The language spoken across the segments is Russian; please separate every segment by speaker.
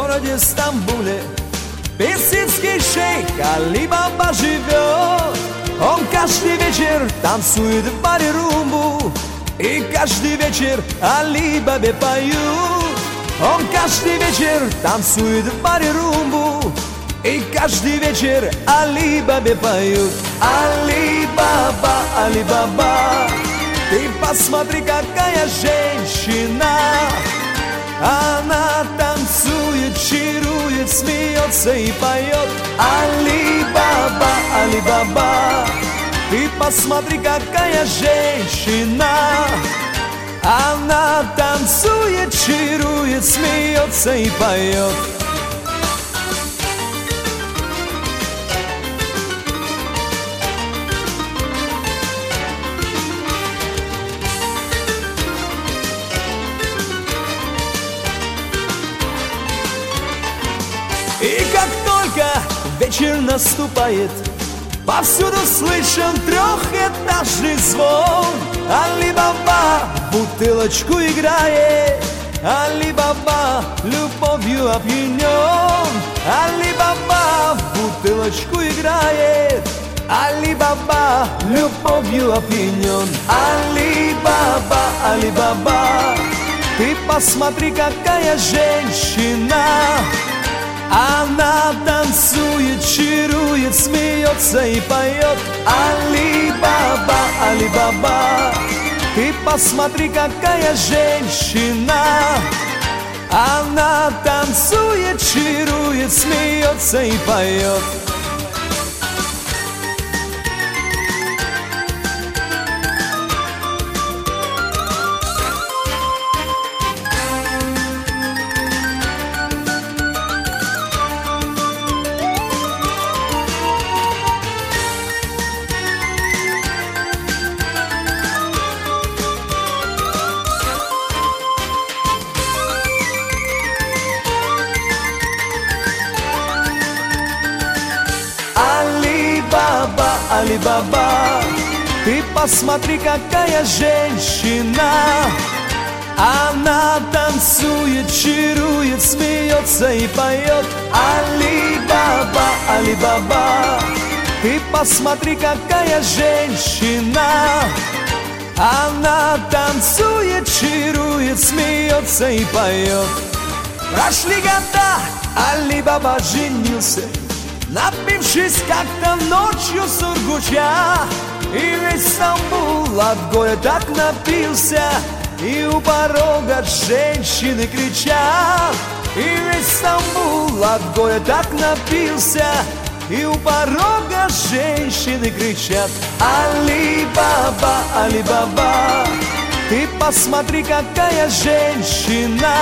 Speaker 1: городе Стамбуле персидский шейх Али-Баба живет. Он каждый вечер танцует в баре румбу, и каждый вечер Али-Бабе поют. Он каждый вечер танцует в баре румбу, и каждый вечер Али-Бабе поют. Али-Баба, Али-Баба, ты посмотри, какая женщина. Она танцует, чарует, смеется и поет. Али-Баба, Али-Баба, ты посмотри, какая женщина. Она танцует, чарует, смеется и поет. И как только вечер наступает, повсюду слышен трехэтажный звон. Али-Баба бутылочку играет, Али-Баба любовью опьянен. Али-Баба бутылочку играет, Али-Баба любовью опьянен. Али-Баба, Али-Баба, ты посмотри, какая женщина. Она танцует, чарует, смеется и поет. Али-Баба, Али-Баба, ты посмотри, какая женщина. Она танцует, чарует, смеется и поет. Али-Баба, Али-Баба, ты посмотри, какая женщина. Она танцует, чарует, смеется и поет. Али-Баба, Али-Баба, ты посмотри, какая женщина. Она танцует, чарует, смеется и поет. Прошли года, Али-Баба женился, напившись как-то ночью сургуча. И весь Стамбул от горя так напился, и у порога женщины кричат. И весь Стамбул от горя так напился, и у порога женщины кричат. Али-Баба, Али-Баба, ты посмотри, какая женщина.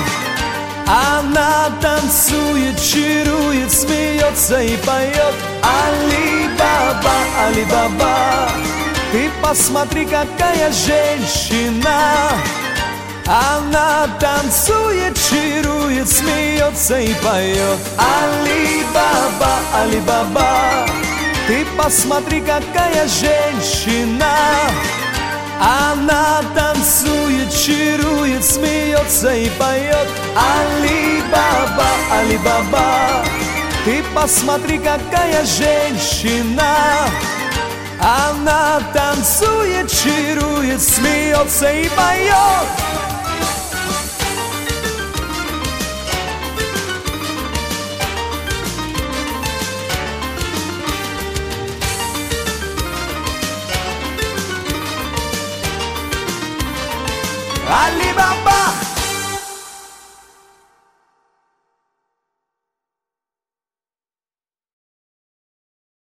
Speaker 1: Она танцует, чарует, смеется и поет. Али-Баба, Али-Баба, ты посмотри, какая женщина. Она танцует, чарует, смеется и поет. Али-Баба, Али-Баба, ты посмотри, какая женщина. Она танцует, чарует, смеется и поет. Али-Баба, Али-Баба, ты посмотри, какая женщина. Она танцует, чарует, смеется и поет. Али